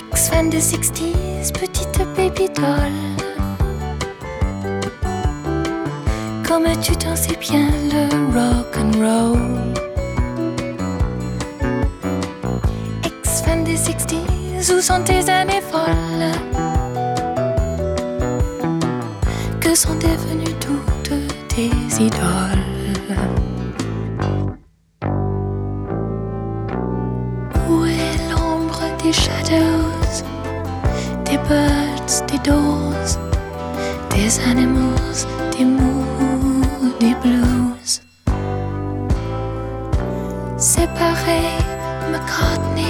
Ex-fan des 60s, petite baby doll. Comme tu t'en sais bien le rock and roll. Ex-fan des 60s, où sont tes années folles? Que sont devenues toutes tes idoles? Où est l'ombre des shadows, des birds, des doors, des animals, des moody blues? Séparés, McCartney